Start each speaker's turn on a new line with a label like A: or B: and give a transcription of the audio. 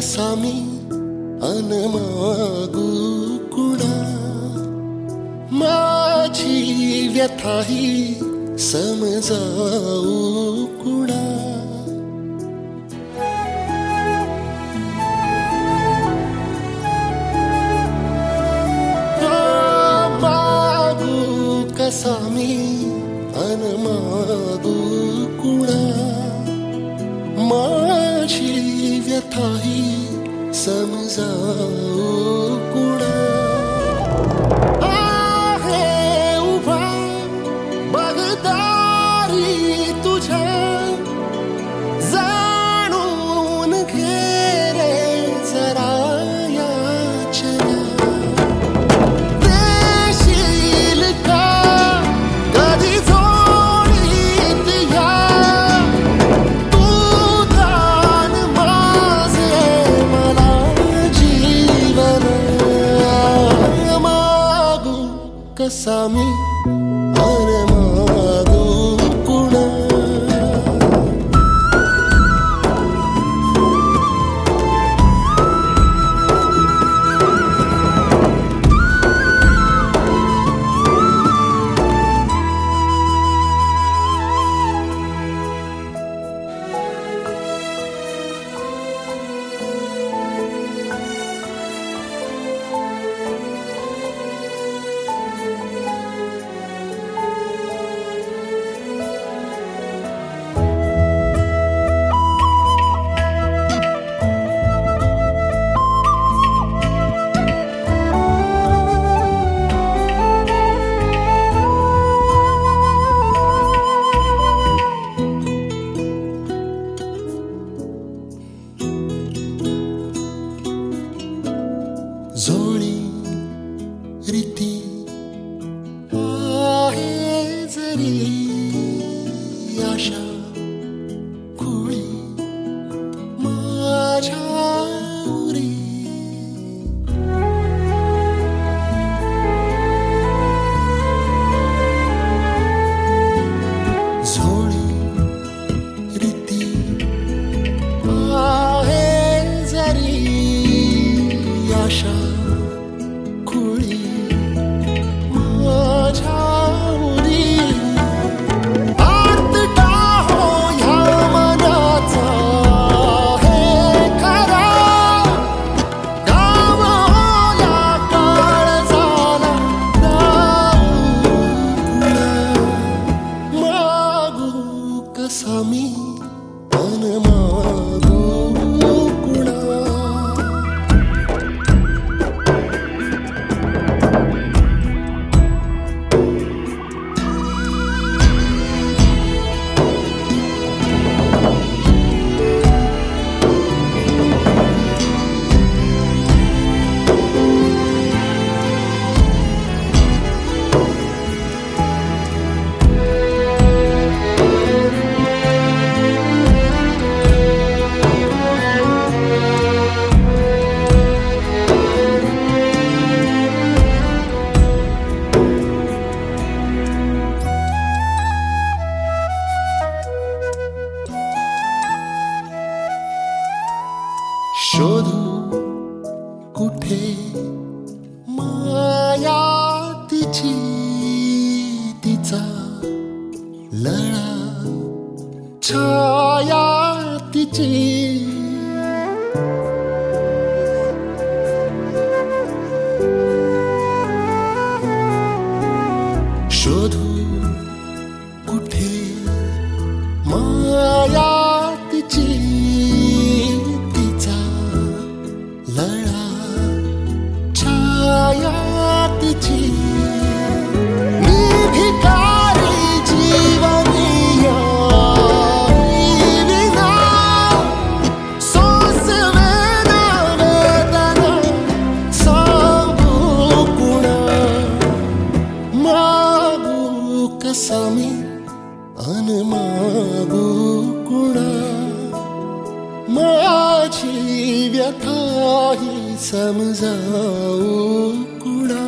A: कसा मी अनमागू कुणा माझी व्यथाही समजावू कुणा मागू कसा मी अनमागू कुणा माझी व्यथाही समजावू कुणा आहे उभा बगदारी तुझ्या जाणून घे रे जरा याचना देशील का कधी जोडीत या तू दान माझे मला जीवन मागू कसा मी अनमागू कुणा जोडी रीती आहे जरी आशा खुळी माझ्या उरी जोडी रीती आहे जरी आशा खुळी माझ्या उरी आर्तटा हो ह्या मनाचा हे खरा गाव होला काळजाला मागू कसा मी अनमागू कुणा शोधू कुठे माया तिची तिचा लळा छाया तिची शोधू कुठे माया तिची लळा छाया तिची मी भिकारी जीवनिया विना सोस वेदना सांगू कुणा मागू कसा मी अनमागू कुणा माझी व्यथाही समजावू कुणा